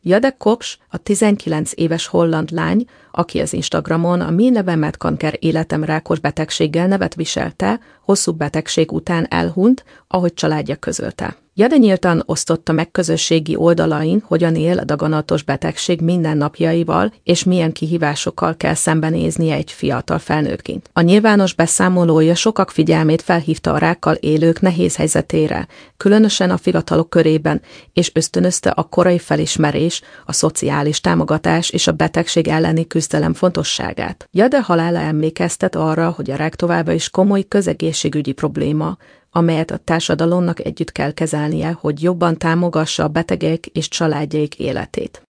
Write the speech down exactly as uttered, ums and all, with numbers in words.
Jade Koks, a tizenkilenc éves holland lány, aki az Instagramon a mi nevemet kanker életem rákos betegséggel nevet viselte, hosszú betegség után elhunyt, ahogy családja közölte. Jade nyíltan osztotta meg közösségi oldalain, hogyan él a daganatos betegség mindennapjaival, és milyen kihívásokkal kell szembenéznie egy fiatal felnőttként. A nyilvános beszámolója sokak figyelmét felhívta a rákkal élők nehéz helyzetére, különösen a fiatalok körében, és ösztönözte a korai felismerés, a szociális támogatás és a betegség elleni küzdelem fontosságát. Jade halála emlékeztet arra, hogy a rák továbbra is komoly közegészségügyi probléma, amelyet a társadalomnak együtt kell kezelnie, hogy jobban támogassa a betegek és családjaik életét.